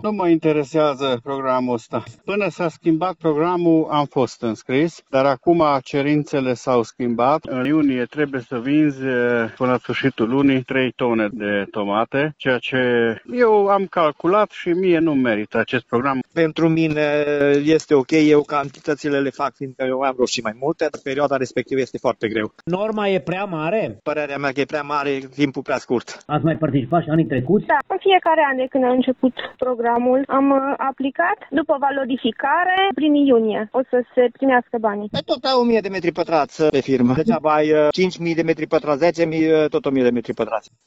Nu mă interesează programul ăsta. Până s-a schimbat programul, am fost înscris, dar acum cerințele s-au schimbat. În iunie trebuie să vinzi până la sfârșitul lunii 3 tone de tomate, ceea ce eu am calculat și mie nu merită acest program. Pentru mine este ok, eu cantitățile le fac, fiindcă eu am roșii mai multe, dar perioada respectivă este foarte greu. Norma e prea mare? Părerea mea că e prea mare, timpul prea scurt. Ați mai participat și anii trecuți? Da, în fiecare an de când a început programul am aplicat. După valorificare, prin iunie o să se primească banii. Tot la 1000 de metri pătrați pe firmă. Degeaba ai 5.000 de metri pătrați, 10.000, tot 1.000 de metri pătrați.